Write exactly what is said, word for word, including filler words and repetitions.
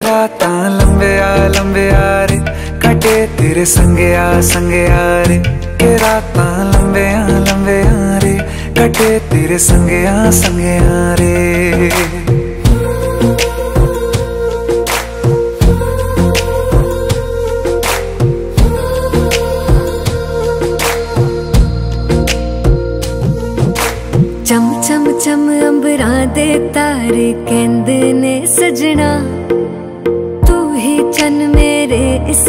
रातां लंबे आ लंबे आ रे कटे तेरे संगे आ संगे आ रे के रातां लंबे आ लंबे आ रे कटे तेरे संगे आ संगे आ रे। चम चम चम अंबरां दे तारे कहंदे ने सजना तू ही चन मेरे इस